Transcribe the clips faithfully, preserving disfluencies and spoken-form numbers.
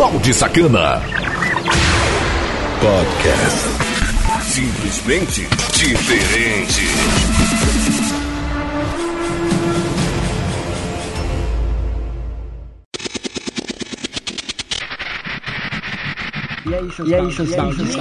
Balde Sacana Podcast. Simplesmente diferente. E aí, seus e aí, seus baldes?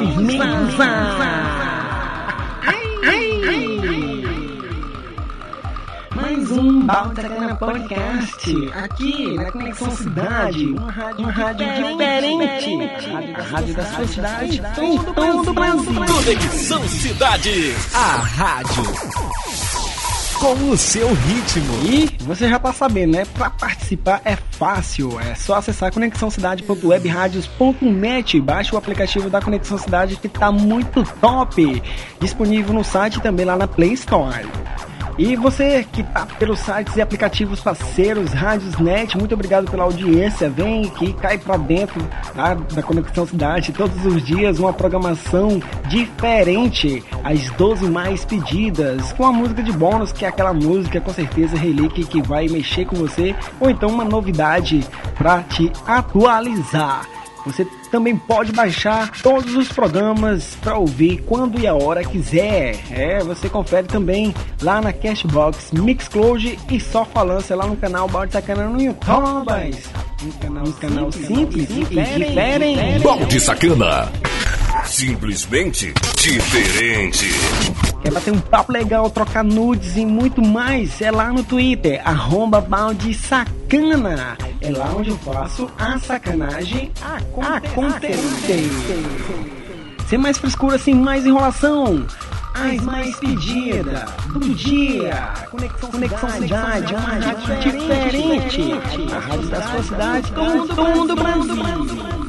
Mais um Balde Sacana Podcast, aqui na Conexão Cidade, uma rádio, uma rádio diferente, a rádio da sua cidade, em todo o Brasil. Conexão Cidade, a rádio com o seu ritmo. E você já tá sabendo, né? Pra participar é fácil, é só acessar conexão cidade ponto web radios ponto net, baixe o aplicativo da Conexão Cidade que tá muito top, disponível no site e também lá na Play Store. E você que tá pelos sites e aplicativos parceiros, Rádios Net, muito obrigado pela audiência. Vem aqui, cai pra dentro, tá, da Conexão Cidade, todos os dias uma programação diferente, as doze mais pedidas, com a música de bônus, que é aquela música com certeza relíquia que vai mexer com você, ou então uma novidade pra te atualizar. Você também pode baixar todos os programas para ouvir quando e a hora quiser. É, você confere também lá na Cashbox, Mixcloud e Só Falância lá no canal Balde Sacana no YouTube. Um canal, um canal simples, simples e diferente. Balde Sacana. Simplesmente diferente. Quer bater um papo legal, trocar nudes e muito mais? É lá no Twitter, arroba Balde Sacana. É lá onde eu faço a sacanagem acontecer. Sem mais frescura, sem mais enrolação. As mais pedidas do dia. Conexão, Conexão Cidade, uma rádio diferente. A rádio da sua cidade, todo, todo o Brasil.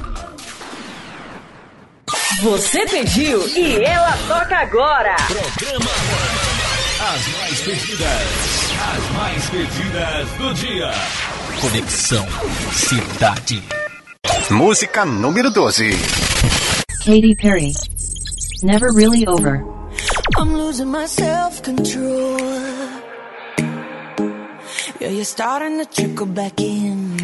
Você pediu e ela toca agora. Programa As Mais Pedidas. As Mais Pedidas do dia. Conexão Cidade. Música número doze. Katy Perry. Never Really Over. I'm losing my self-control. Yeah, you're starting to trickle back in.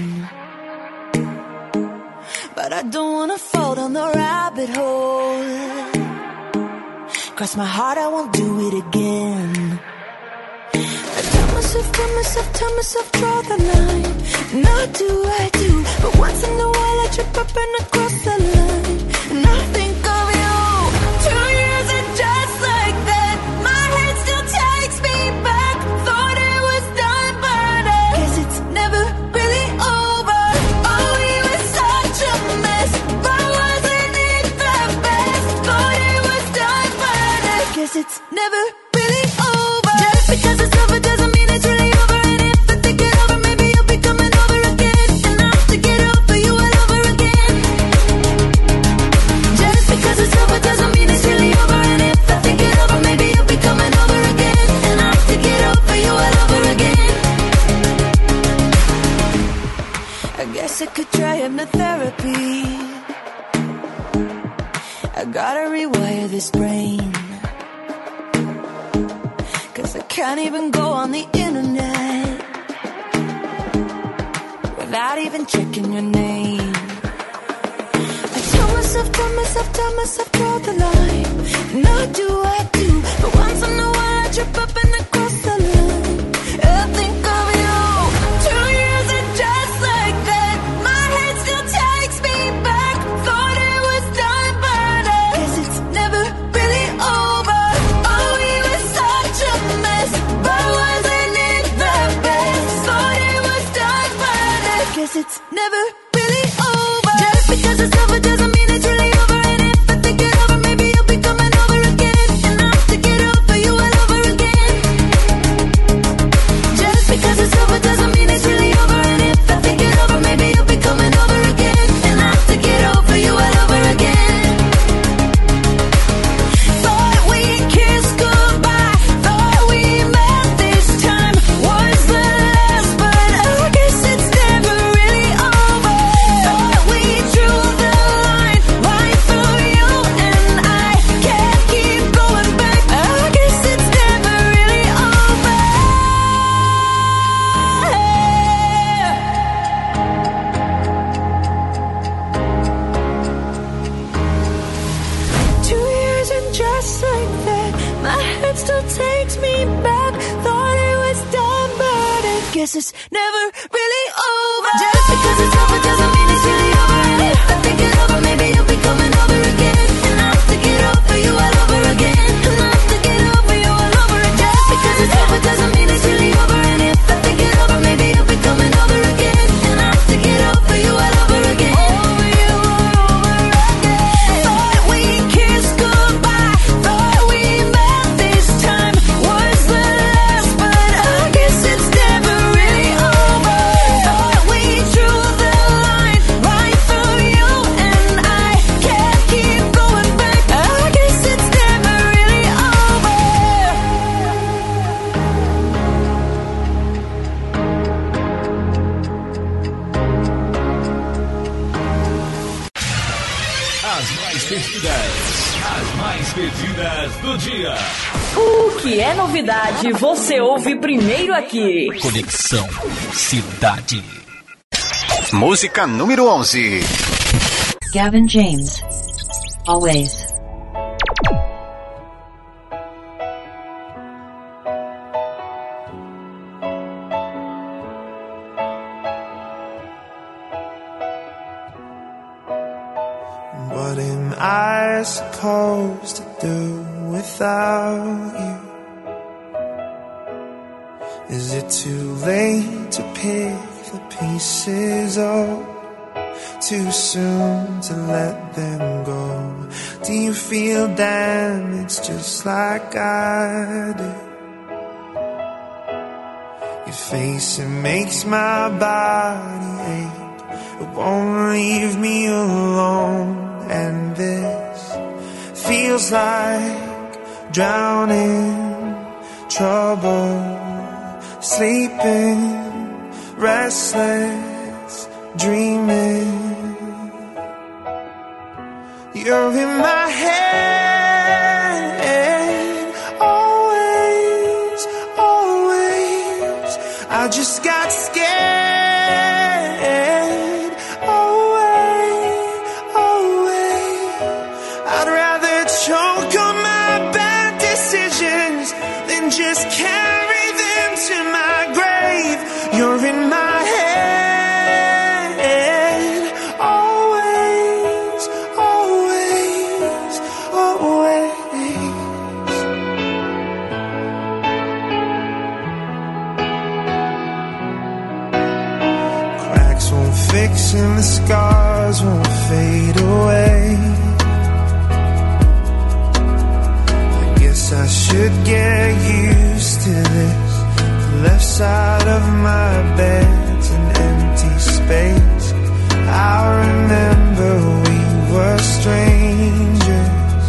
But I don't wanna fall down the rabbit hole. Cross my heart, I won't do it again. I tell myself, tell myself, tell myself, draw the line. Now do I do, but once in a while I trip up and I cross the line. And I think of you. Two years and just like that, my head still takes me back. Thought it was done, but I guess it's never really over. Oh, we were such a mess, but wasn't it the best? Thought it was done, but I guess it's never really over. Just because it's over doesn't mean it's really over. And if I think it over, maybe you'll be coming over again. And I have to get over you all over again. Just because it's over doesn't mean it's really over. And if I think it over, maybe you'll be coming over again. And I have to get over you all over again. I guess I could try hypnotherapy. I gotta rewire this brain. Cause I can't even go on the internet without even checking your name. I tell myself, tell myself, tell myself, draw the line. Now do I do, but once in a while I trip up and I cross the line. I think of you. Two years and just like that, my head still takes me back. Thought it was done, but I guess it's never really over. Oh, we were such a mess, but wasn't it the best? Thought it was done, but I guess it's never really over. Just because it's over doesn't mean it's really over. And if I think it over, maybe you'll be coming over again. And I have to get over you all over again. Just because it's over doesn't mean it's really over. And if I think it over, maybe you'll be coming over again. And I have to get over you all over again. Thought we kissed goodbye, thought we met this time was the last, but I guess it's never really over. Thought we drew the guess it's never really over. Just because it's over doesn't mean it's really over. And if I think it over, maybe you'll be coming over again. And I'll have to get over you all over again. And I'll have to get over you all over again. Just because it's over doesn't mean it's really over. And if I think it over, maybe you'll be coming over again. And I'll have to get over you all over again. Over you all over again. Thought we kissed goodbye. Thought we met this time. Was the last, but I guess it's never really over. Thought we drew the line right through you and I. Can't keep going back. I guess it's never really over. As mais pedidas, as mais pedidas do dia. O que é novidade, você ouve primeiro aqui. Conexão Cidade. Música número onze. Gavin James. Always. What am I supposed to do without you? Is it too late to pick the pieces up? Too soon to let them go? Do you feel damaged just like I do? Your face, it makes my body ache. It won't leave me alone. And this feels like drowning, trouble, sleeping, restless, dreaming. You're in my head, always, always. I just got scared. Choke on my bad decisions, then just carry them to my grave. You're in my head, always, always, always. Cracks won't fix and the scars won't fade away. I should get used to this. The left side of my bed's an empty space. I remember we were strangers.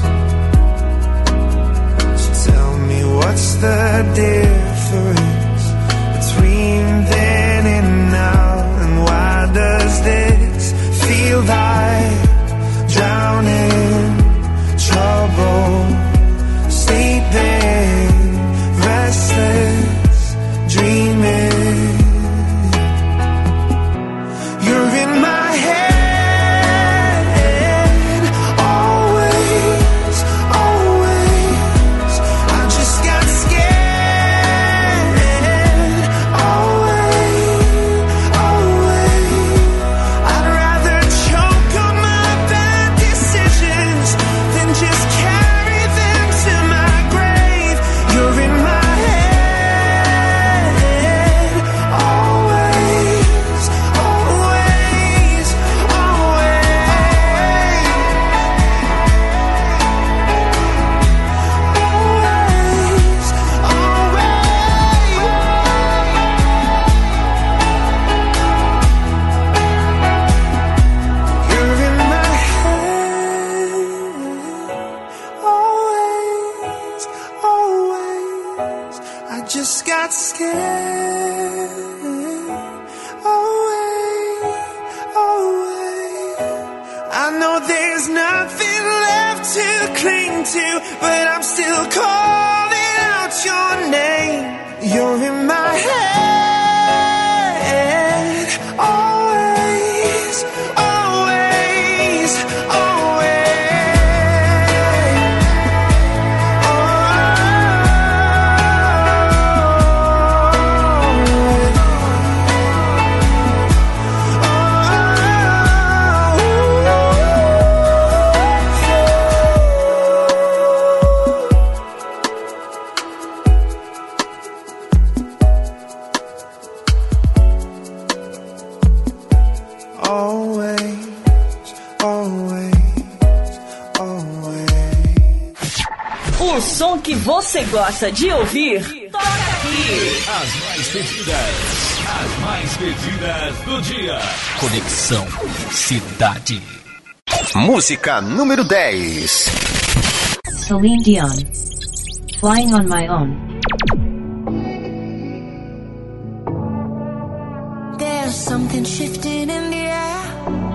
So tell me what's the difference between then and now? And why does this feel like drowning, trouble, sleeping, restless, dreaming. You're in my head, always, always. I just got scared, always, always. I'd rather choke on my bad decisions than just carry them to my grave. You're in my head, always, always, always, always, always. You're in my head, always, always. I just got scared. Always, always. I know there's nothing left to cling to, but I'm still calling out your name. You're in my head, always, always, always. always, always, always. O som que você gosta de ouvir, toca aqui. As mais pedidas, as mais pedidas do dia. Conexão Cidade. Música número dez. Celine Dion. Flying on My Own. There's something shifting in the air.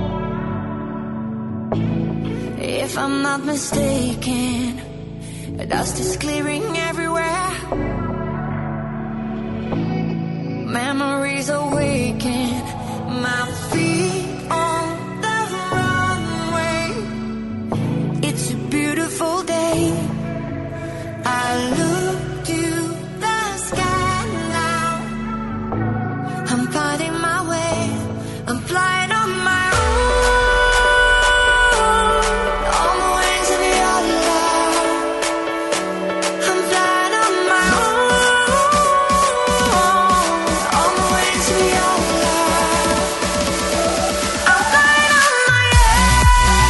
If I'm not mistaken, dust is clearing everywhere. Memories awaken, my feet on the runway. It's a beautiful day. I look to the sky now. I'm finding my way. I'm flying on my own. On the wings of your love. I'm flying on my own. On the wings of your love. I'm flying on my own.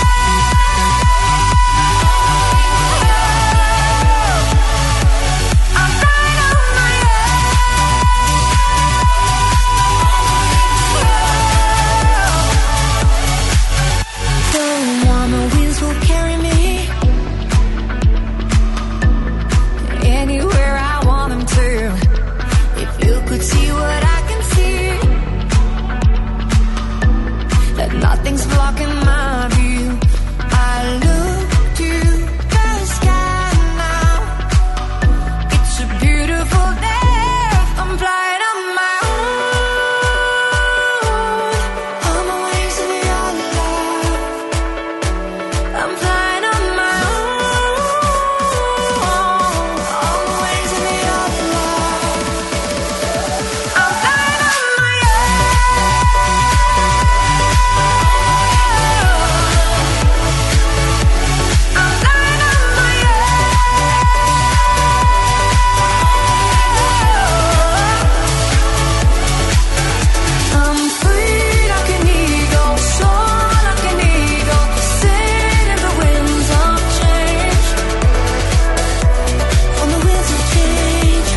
I'm flying on my own. The warmer winds will carry me anywhere I want them to. If you could see what I can see, that nothing's blocking my view. I look to the sky now. It's a beautiful day. I'm flying on my own. On the wings of your love. I'm flying on my own. On the wings of your love. I'm flying on my own. I'm flying on my own. I'm free like an eagle, soar like an eagle, sing in the winds of change. On the winds of change.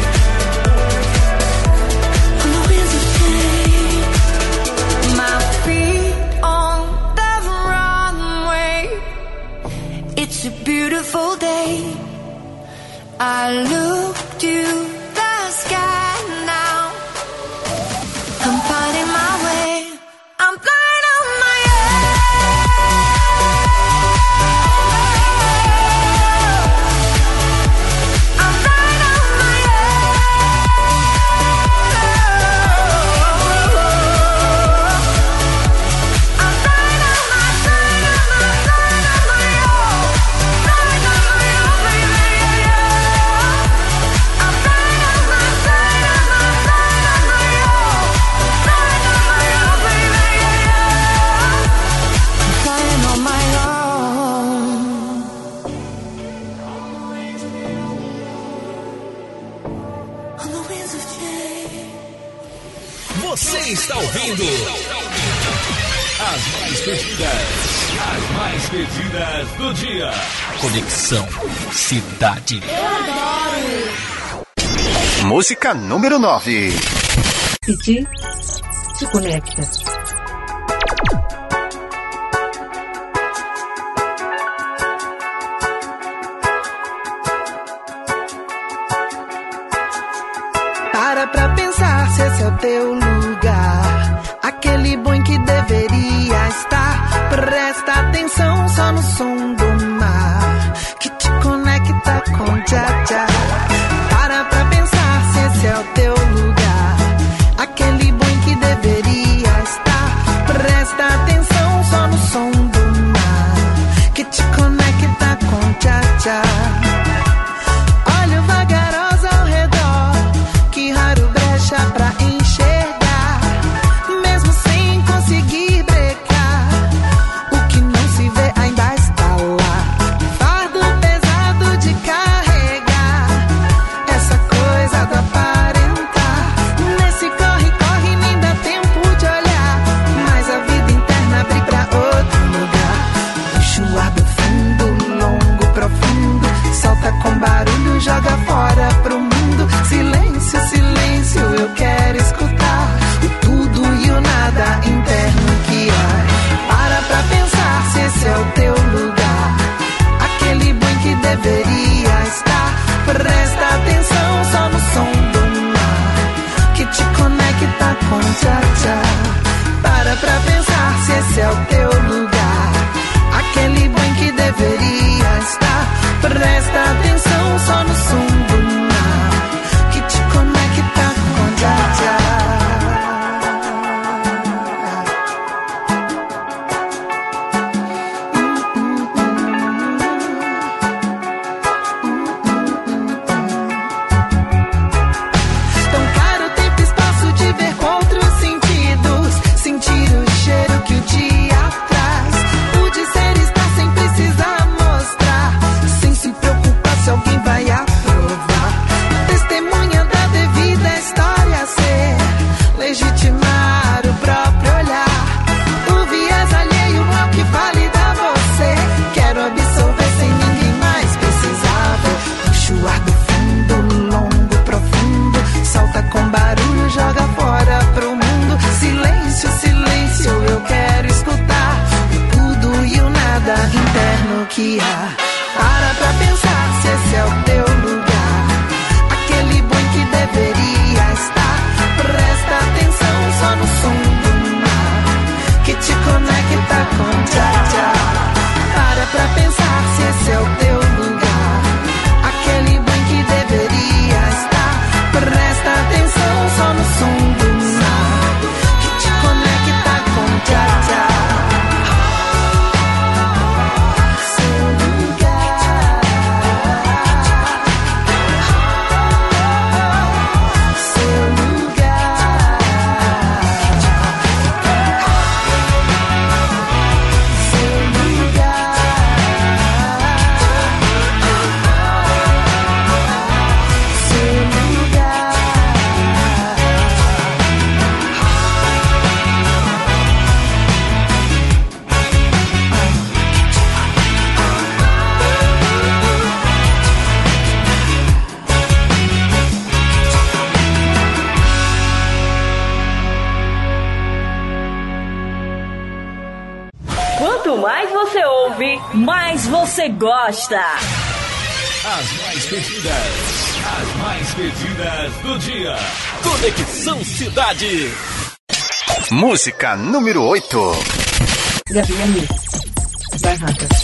On the winds of change. My feet on the runway. It's a beautiful day. I look to the sky now. I'm finding my way. I'm flying on my own. I'm flying on my own. I'm flying on my, flying on my, flying on my own. Flying on my own, yeah, yeah, yeah. I'm flying on my, flying on my, flying on my own. Flying on my own, baby, yeah, yeah. I'm flying on my own. On the winds of change. Você está ouvindo as mais pedidas, as mais pedidas do dia. Conexão Cidade. Música número nove. Pedir, se conecta. Para pra pensar se esse é o teu lugar. Aquele bom em que deveria estar. Presta atenção só no som do mar, que te conecta com Tchá Tchá. Para pra pensar se esse é o teu lugar. Aquele bom em que deveria estar. esse é o teu lugar. Aquele bem que deveria estar. Presta atenção só no som do mar que te conecta com Jah Jah. Que há. Para pra pensar se esse é o teu lugar. Aquele bom que deveria estar. Presta atenção só no som do mar que te conecta com Jah Jah. Para pra pensar se esse é o teu lugar. Aquele bom que deveria estar. Presta atenção só no som do mar que te conecta com Jah Jah. Mais você gosta. As mais pedidas, as mais pedidas do dia. Conexão Cidade. Música número oito. Gavinha Mix. Barracas.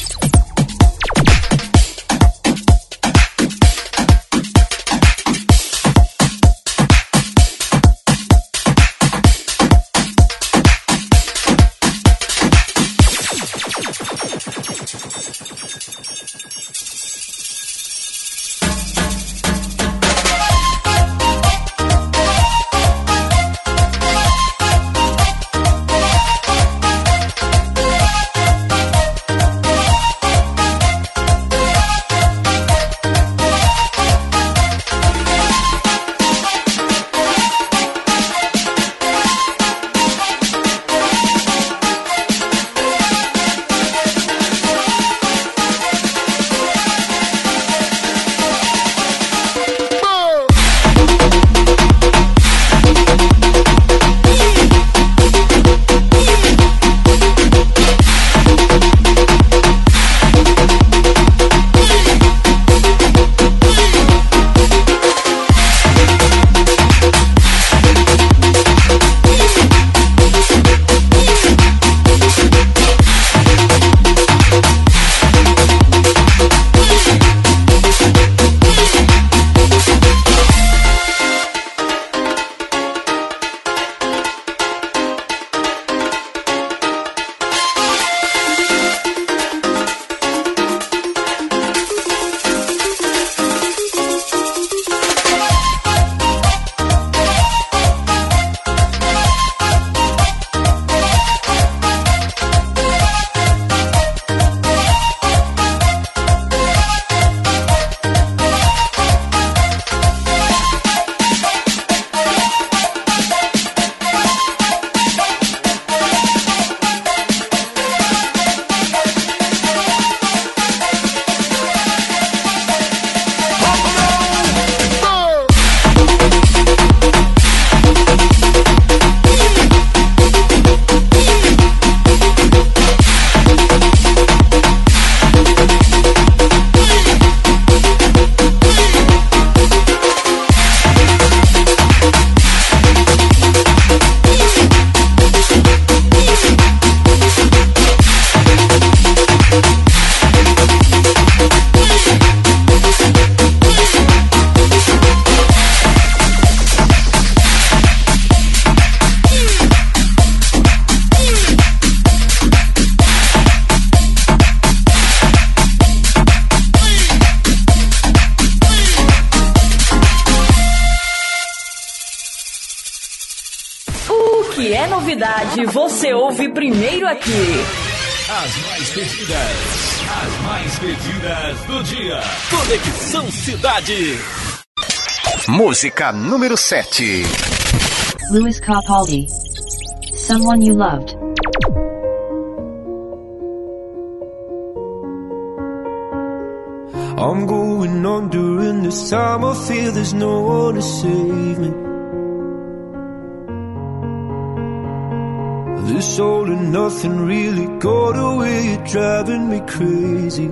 Cidade você ouve primeiro aqui. As mais pedidas, as mais pedidas do dia. Conexão Cidade. Música número sete. Louis Capaldi. Someone You Loved. I'm going on during this time. I feel there's no one to save me. This all and nothing really got away. You're driving me crazy.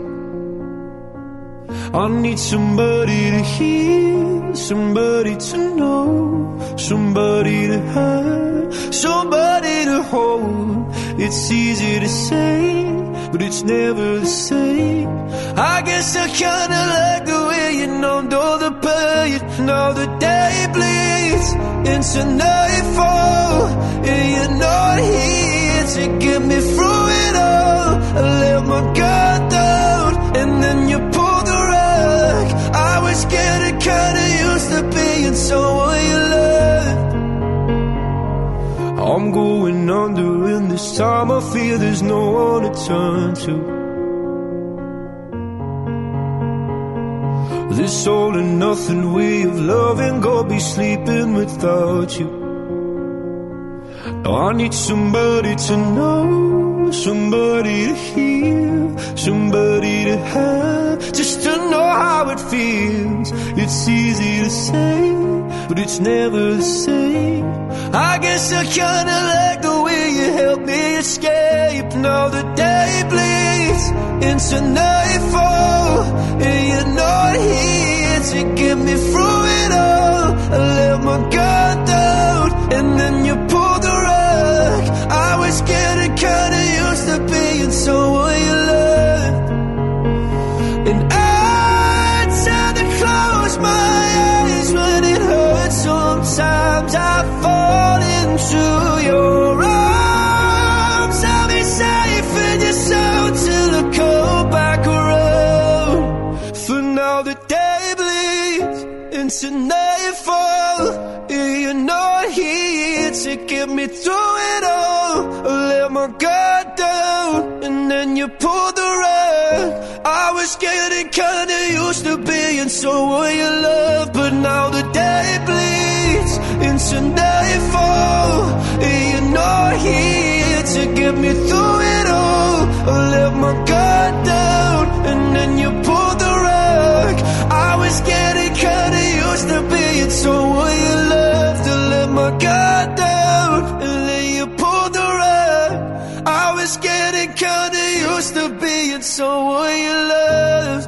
I need somebody to hear, somebody to know, somebody to have, somebody to hold. It's easy to say, but it's never the same. I guess I kinda like the way you numbed all the pain. Now the day bleeds into nightfall, and you're not here to get me through it all. I let my guard down, and then you pulled the rug. I was getting kinda used to being someone you loved. I'm going under, and this time I feel there's no one to turn to. This all and nothing way of loving, go be sleeping without you. Now I need somebody to know, somebody to hear, somebody to have, just to know how it feels. It's easy to say, but it's never the same. I guess I kinda like the way you help me escape. Now the day bleeds into nightfall, and you're not here to get me through it all. I let my guard down, and then you pulled the rug. I was getting kinda used to being someone you loved. And I tend to close my eyes when it hurts. Sometimes I fall into your arms. I'll be safe in your soul till I come back around. For now the day bleeds into nightfall, and you're not here to get me through it all. I let my guard down, and then you pulled the rug. I was getting kinda used to being someone you love, but now the day bleeds into nightfall, and you're not here to get me through it all. I let my guard down, and then you pulled the rug. I was getting kinda used to being someone you loved. To let my guard down, and then you pulled the rug. I was getting kinda used to being someone you loved.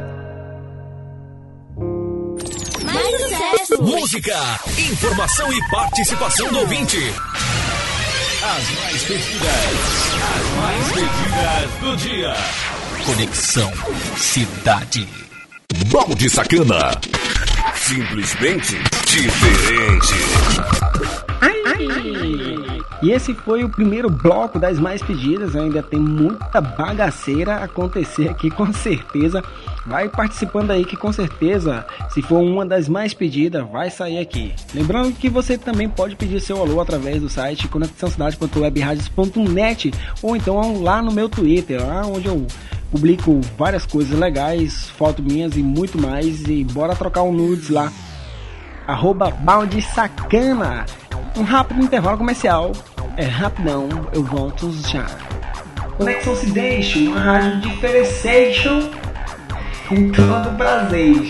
Mais sucesso! Música, informação e participação do ouvinte. As mais pedidas, as mais pedidas do dia. Conexão Cidade. Balde Sacana. Simplesmente diferente. E esse foi o primeiro bloco das mais pedidas. Ainda tem muita bagaceira a acontecer aqui, com certeza. Vai participando aí que com certeza, se for uma das mais pedidas, vai sair aqui. Lembrando que você também pode pedir seu alô através do site conexão cidade ponto webradios ponto net, ou então lá no meu Twitter, lá onde eu publico várias coisas legais, fotos minhas e muito mais. E bora trocar um nudes lá, arroba balde sacana. Um rápido intervalo comercial. É rapidão, eu volto já. Conexão Cidade, uma rádio differentiation com todo prazer.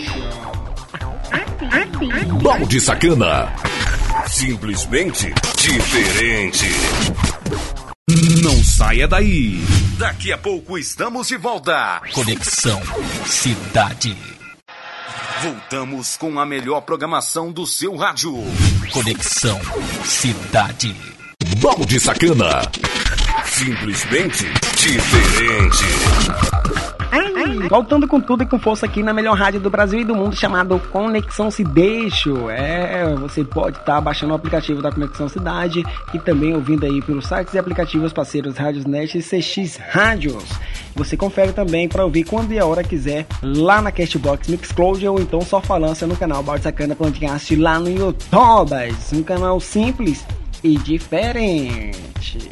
Balde Sacana. Simplesmente diferente. Não saia daí. Daqui a pouco estamos de volta. Conexão Cidade. Voltamos com a melhor programação do seu rádio. Conexão Cidade. Balde Sacana. Simplesmente diferente. Voltando com tudo e com força aqui na melhor rádio do Brasil e do mundo, chamado Conexão Cidade. É, você pode estar tá baixando o aplicativo da Conexão Cidade e também ouvindo aí pelos sites e aplicativos parceiros Radiosnet e C X Rádios. Você confere também para ouvir quando e a hora quiser lá na Castbox, Mixcloud ou então só falância no canal Balde Sacana Podcast lá no YouTube. Um canal simples e diferente.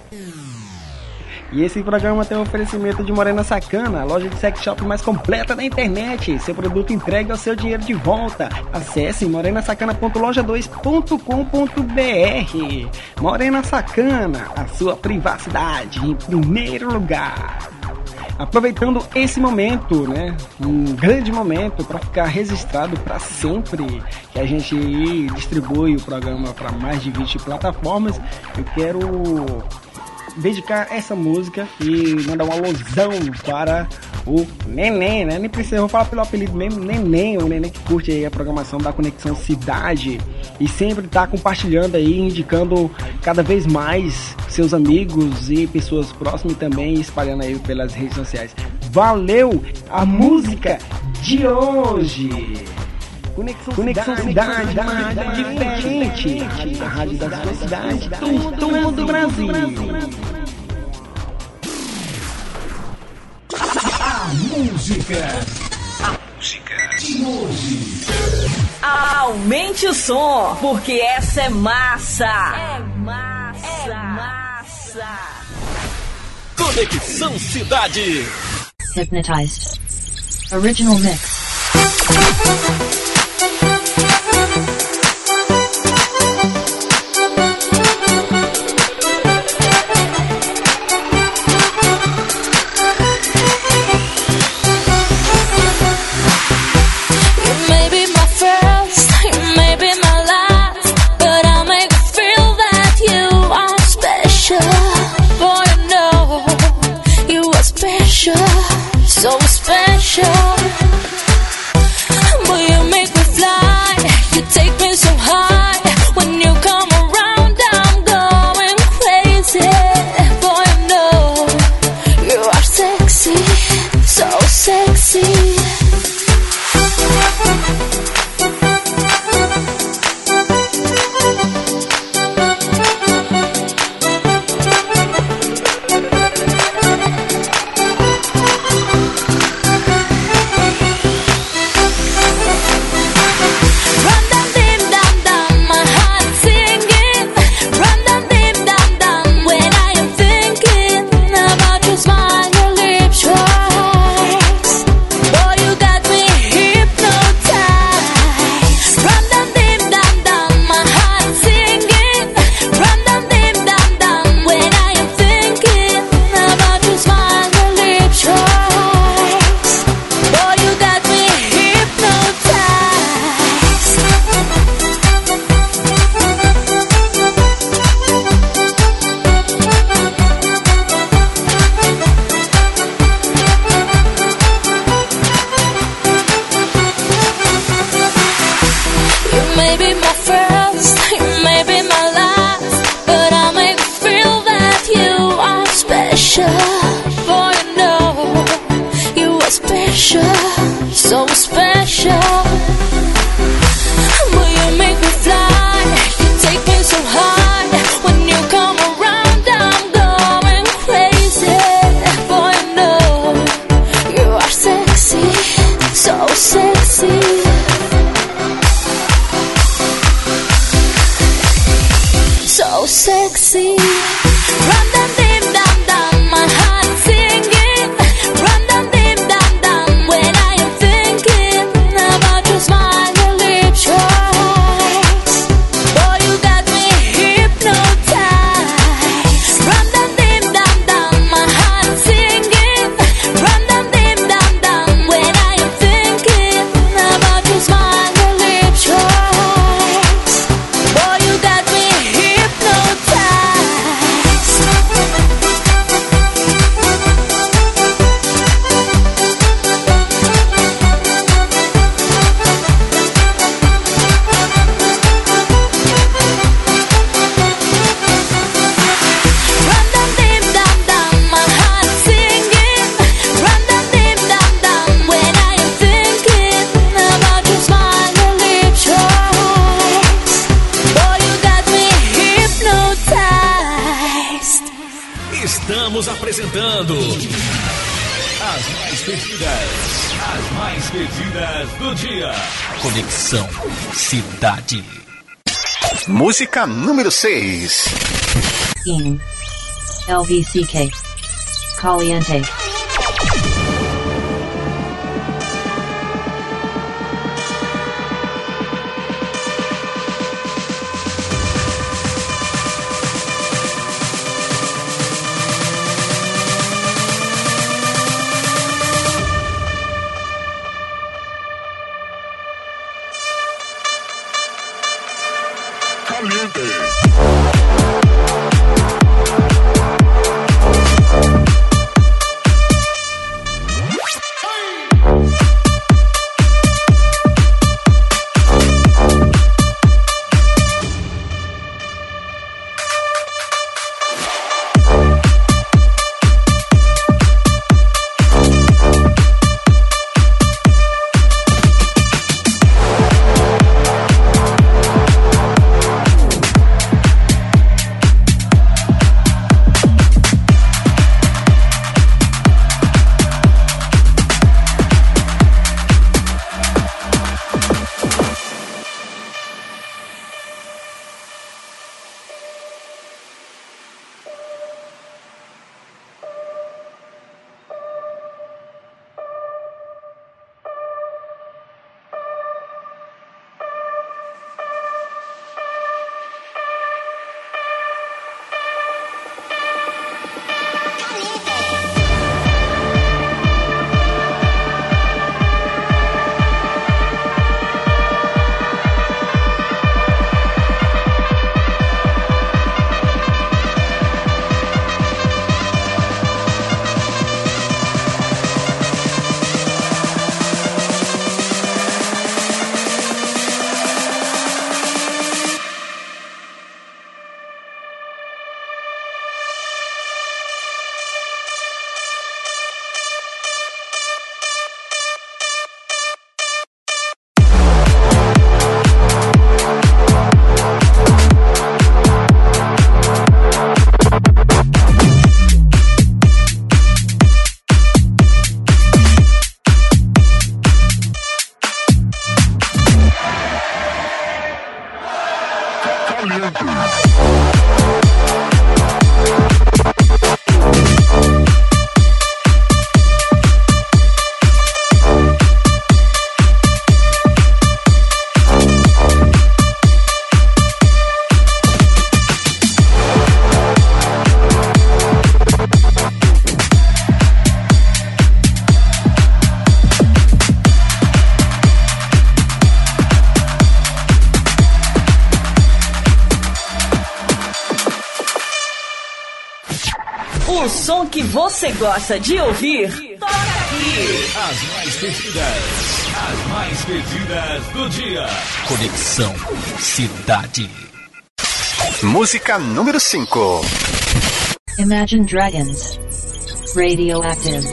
E esse programa tem um oferecimento de Morena Sacana, a loja de sex shop mais completa da internet. Seu produto entregue ao seu dinheiro de volta. Acesse morena sacana ponto loja dois ponto com ponto b r. Morena Sacana, a sua privacidade em primeiro lugar. Aproveitando esse momento, né, um grande momento para ficar registrado para sempre, que a gente distribui o programa para mais de vinte plataformas, eu quero dedicar essa música e mandar uma alusão para o Neném, né? Nem precisa, eu vou falar pelo apelido mesmo, Neném, o Neném que curte aí a programação da Conexão Cidade e sempre tá compartilhando aí, indicando cada vez mais seus amigos e pessoas próximas e também espalhando aí pelas redes sociais. Valeu! A música de hoje! Conexão, Conexão Cidade, Cidade, da rádio diferente, a rádio da sua cidade, todo mundo do Brasil. A música, a música de hoje. Aumente o som, porque essa é massa. É massa, é massa. Conexão Cidade. Hypnotized. Original mix. So special, boy, you make me fly. You take me so high. When you come around, I'm going crazy. Boy, you know you are sexy, so sexy. Estamos apresentando as mais pedidas, as mais pedidas do dia. Conexão Cidade. Música número seis. In L V C K Caliente. O som que você gosta de ouvir, toca aqui. As mais pedidas, as mais pedidas do dia. Conexão Cidade. Música número cinco. Imagine Dragons. Radioactive.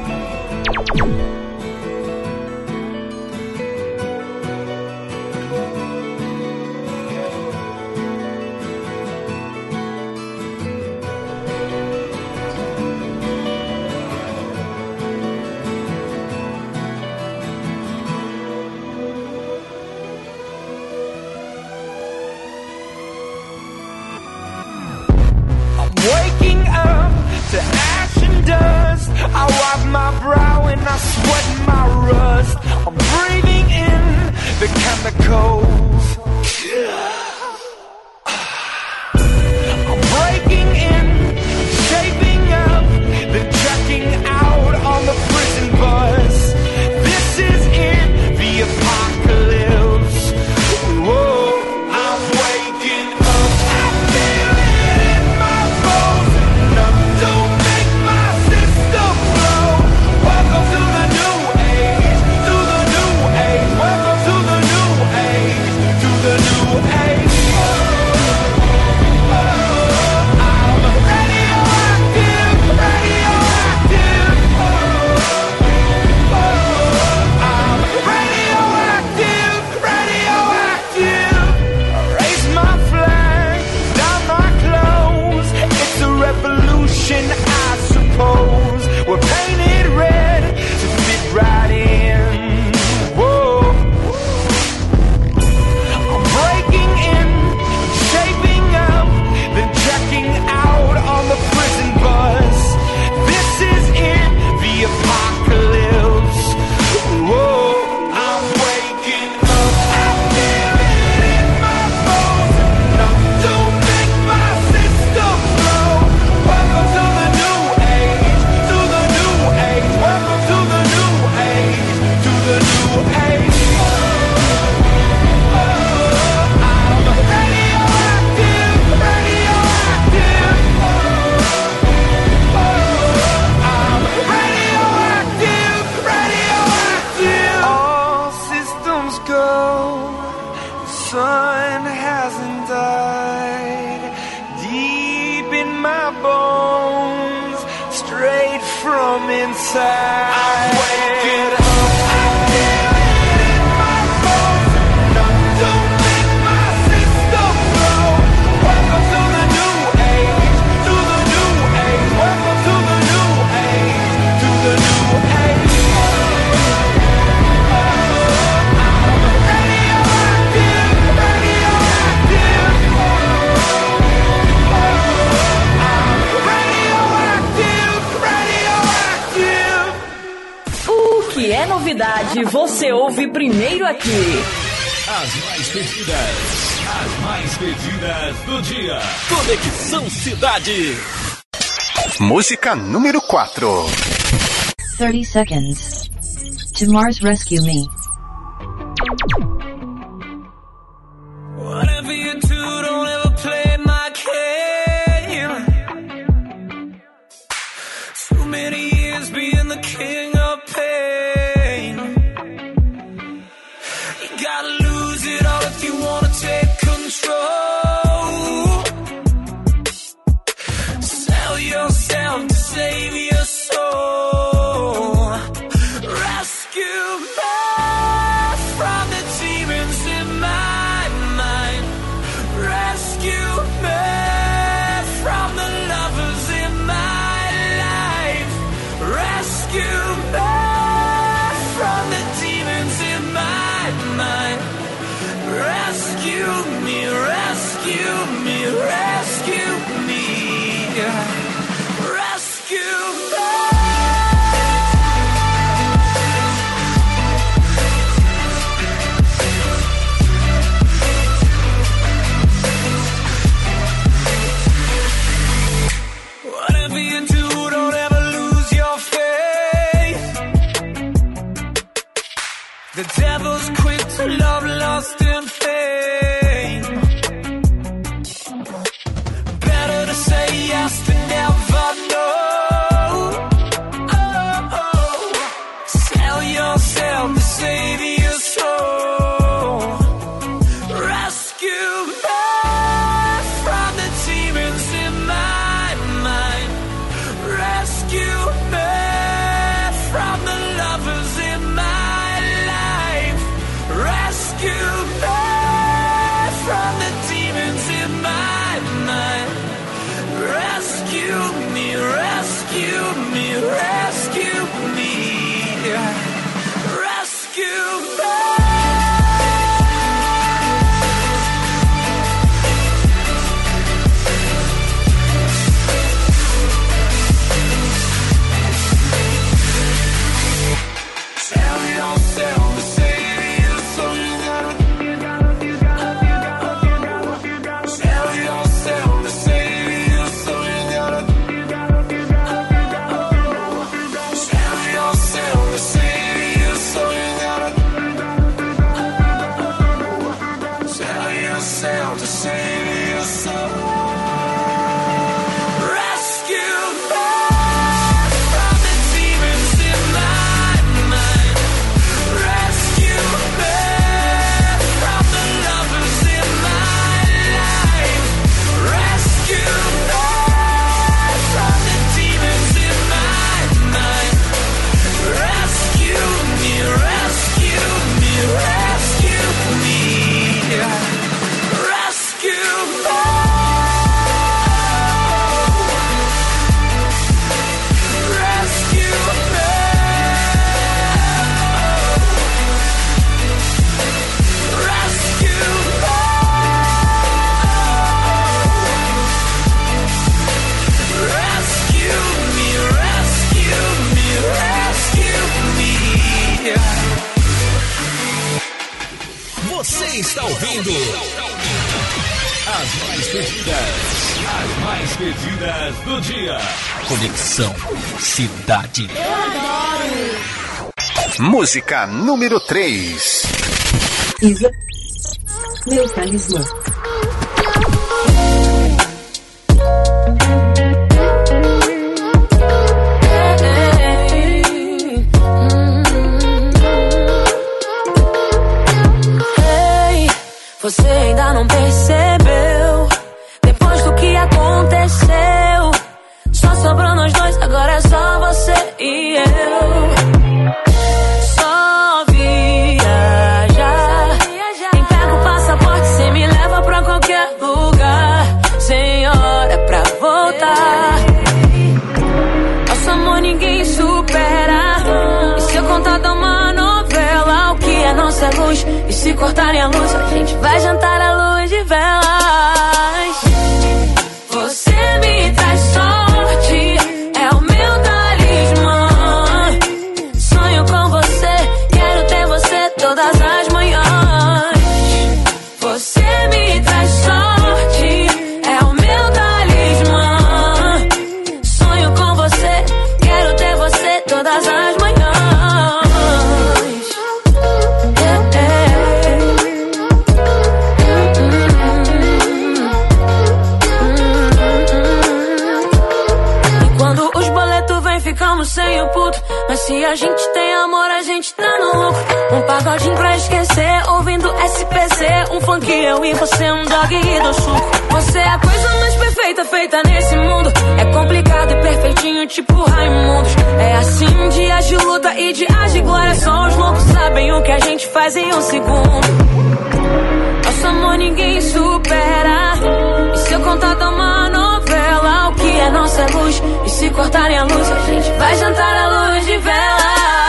Waking up to ash and dust, I wipe my brow and I sweat my rust. I'm breathing in the chemicals. I'm breaking in, shaping up, then checking out on the prison bus. This is it, the apocalypse. Whoa, I'm waking up, I feel it in my bones. Enough to make my system blow. Welcome to the new age, to the new age. Welcome to the new age, to the new age. I'm radioactive, radioactive. I'm radioactive, radioactive. Raise my flag, down my clothes. It's a revolution, I suppose. We're painted red to fit right in. Whoa. I'm breaking in, straight from inside. I'm waking up. Que é novidade, você ouve primeiro aqui. As mais pedidas, as mais pedidas do dia. Conexão Cidade. Música número quatro. thirty seconds. To Mars Rescue Me. Whatever you do, don't ever play my game. Too many years being the king of pain. You gotta lose it all if you wanna take control. Sell yourself to save your soul. Rescue me from the demons in my mind. Rescue me from the lovers in my life. Rescue me from the demons in my mind. Rescue me, rescue me, rescue me. Rescue me. Whatever you do, don't ever lose your faith. The devil's quick to love, lost in fame. Better to say yes than never know. Oh, oh. Sell yourself to save your soul. Rescue me from the demons in my mind. Rescue me from the lovers in my life. Rescue me from the demons in my mind. Rescue me, rescue me, rescue me. Rescue me. Tell yourself to save your soul. You gotta, you gotta, you gotta, you gotta. Tell yourself to save your soul. You gotta, you gotta, you gotta, you gotta. Tell yourself to save your soul. You gotta, tell yourself to save your soul. Rescue me from the demons in my mind. Rescue me from the lovers in my life. Rescue me from the demons in my mind. Rescue me, rescue me, rescue me. Rescue me. Rescue me. Rescue me, rescue me, rescue me. Você está ouvindo As mais pedidas, as mais pedidas do dia. Conexão Cidade. Música número três. Isa. Meu talismã. Ei, você ainda não percebeu? Depois do que aconteceu, só sobrou nós dois, agora amor ninguém supera. E se eu contar de uma novela, o que é nossa luz? E se cortarem a luz, a gente vai jantar à luz de velas. Você me traz sorte, é o meu talismã. Sonho com você, quero ter você todas as manhãs. Você me traz sorte, é o meu talismã. Sonho com você, quero ter você todas as manhãs. Yeah, yeah. E quando os boletos vêm, ficamos sem o puto. Mas se a gente tem amor, a gente tá no lucro. Um pagodinho pra esquecer, ouvindo S P C. Um funk eu e você, um dog e do suco. Você é a coisa mais perfeita feita nesse mundo. É complicado e perfeitinho, tipo Raimundos. É assim, dias de luta e dias de glória. Só os loucos sabem o que a gente faz em um segundo. Nosso amor ninguém supera. E se eu contar de uma novela, o que é nossa luz? E se cortarem a luz, a gente vai jantar à luz de velas.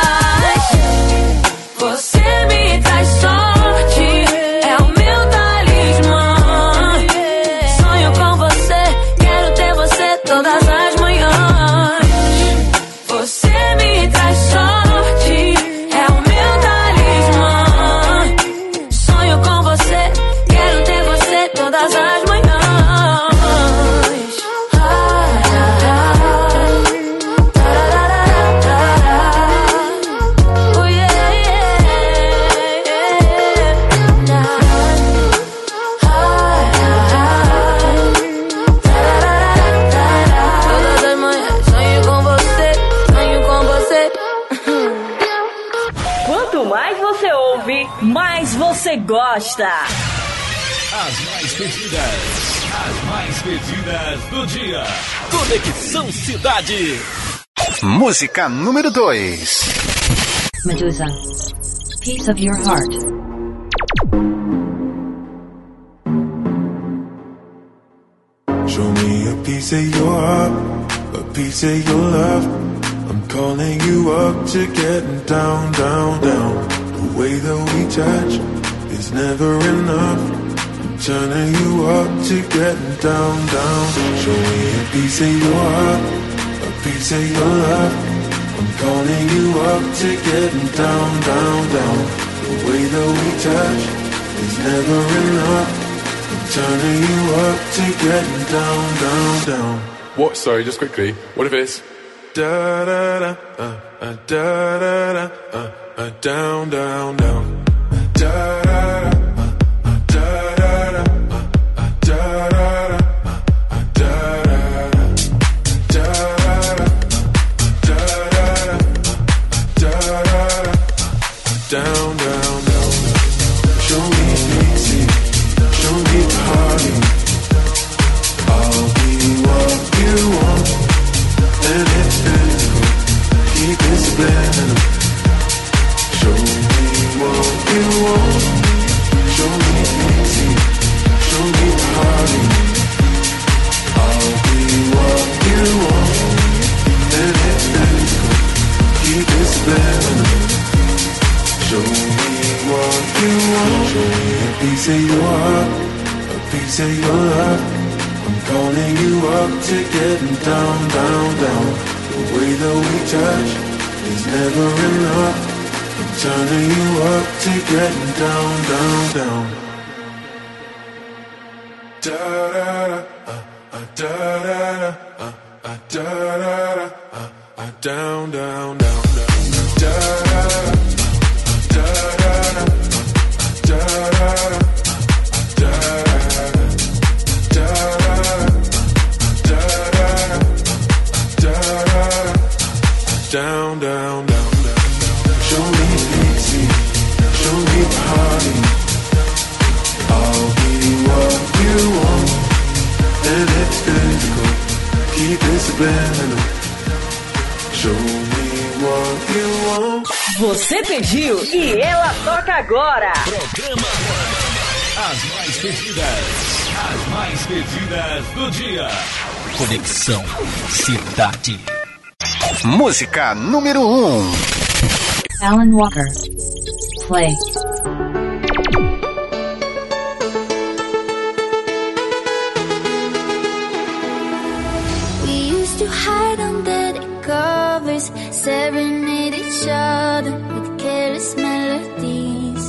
Você me traz sorte, é o meu talismã. Sonho com você, quero ter você todas as manhãs. Você me traz sorte, é o meu talismã. Sonho com você, quero ter você todas as manhãs. Mais você gosta. As mais pedidas, as mais pedidas do dia. Conexão Cidade. Música número dois. Medusa. Piece of your heart. Show me a piece of your heart, a piece of your love. I'm calling you up to getting down, down, down. The way that we touch is never enough. I'm turning you up to getting down, down. Show me a piece of your heart, a piece of your love. I'm calling you up to getting down, down, down. The way that we touch is never enough. I'm turning you up to getting down, down, down. What? Sorry, just quickly. What if it's da da da uh, uh, da da da uh, uh, down, down, down. Da da da. Down, down, down. Show me easy, show me party. I'll be what you want, and it's physical. Keep it subliminal. Show me what you want. Show me easy, show me party. I'll be what you want, and it's physical. Keep it subliminal. Show me what you want. Show me a piece of your heart, a piece of your love. I'm calling you up to getting down, down, down. The way that we touch is never enough. I'm turning you up to getting down, down, down. Da da da, uh, uh, da da da, uh, uh, da da da, uh, uh, down, down, down, down, da da da. Down, down, down, down. Show me easy, show me party. I'll be what you want, and it's physical. Keep it subliminal. Show me what you want. Você pediu e ela toca agora. Programa As Mais Pedidas, as mais pedidas do dia. Conexão Cidade. Música número um. Alan Walker. Play. We used to hide under the covers, serenade each other with careless melodies.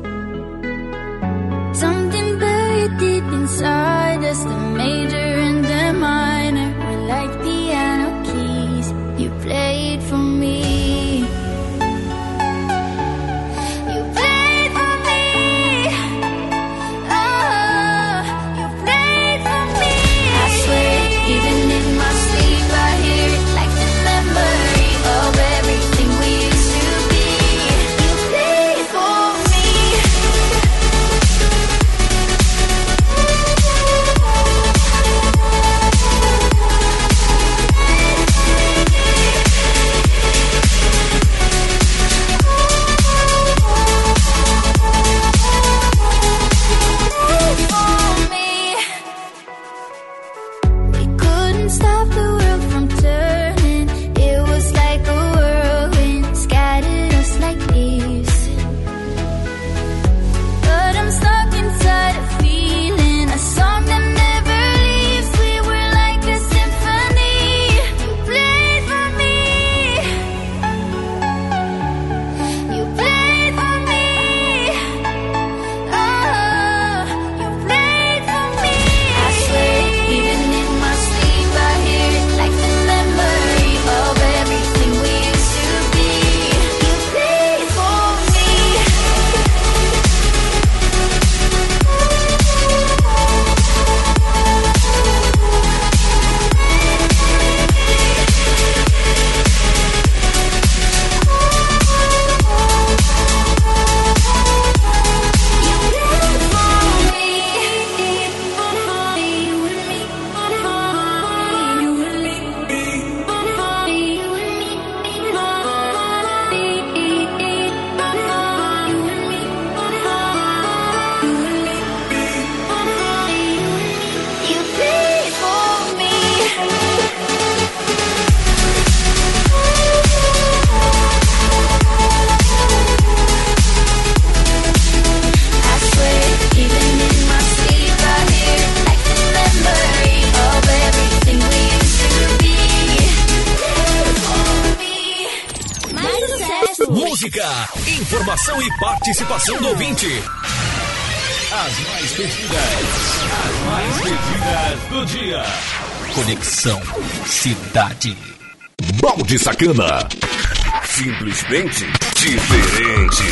Something buried deep inside us, the major and the minor were like piano keys. You played for me. You played for me. Oh, you played for me. I swear, even in my sleep, I hear it like the memory of everything we used to be. You played for me. We couldn't stop the world from turning. It was like a whirlwind, scattered us like leaves. But I'm stuck inside a feeling, a song that never leaves. We were like a symphony. You played for me. You played for me. Oh, you played for me. I swear, even in my sleep, I hear it like the memory of everything we used to be. You played for me. You played for me. I swear, even in my sleep, I hear it like the memory of everything we used to be. Mais sucesso. Música, informação e participação do ouvinte. As mais pedidas, as mais pedidas do dia. Conexão Cidade. Balde Sacana. Simplesmente diferente.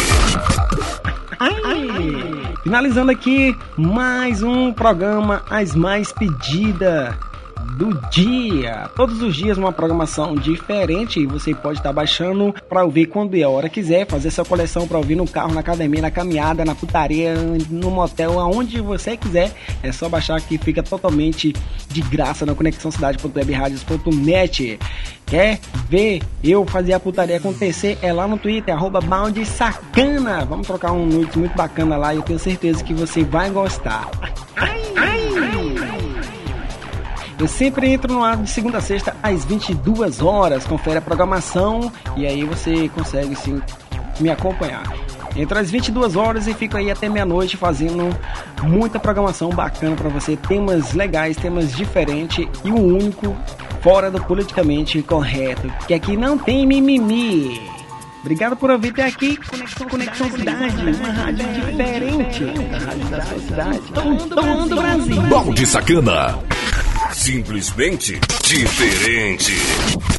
Ai, finalizando aqui mais um programa As Mais Pedidas do Dia. Todos os dias uma programação diferente e você pode estar baixando para ouvir quando e a hora quiser, fazer sua coleção para ouvir no carro, na academia, na caminhada, na putaria, no motel, aonde você quiser. É só baixar que fica totalmente de graça na conexão cidade ponto web radios ponto net. Quer ver eu fazer a putaria acontecer? É lá no Twitter, arroba Balde Sacana. Vamos trocar um nude muito bacana lá e eu tenho certeza que você vai gostar. Ai, ai, ai. Eu sempre entro no ar de segunda a sexta às vinte e duas horas. Confere a programação e aí você consegue sim me acompanhar. Entro às vinte e duas horas e fico aí até meia-noite fazendo muita programação bacana pra você. Temas legais, temas diferentes e o único fora do politicamente correto, que aqui não tem mimimi. Obrigado por ouvir até aqui. Conexão, Conexão Cidade, uma rádio diferente. A rádio da sua cidade. Tomando Brasil. Balde Sacana. Simplesmente diferente.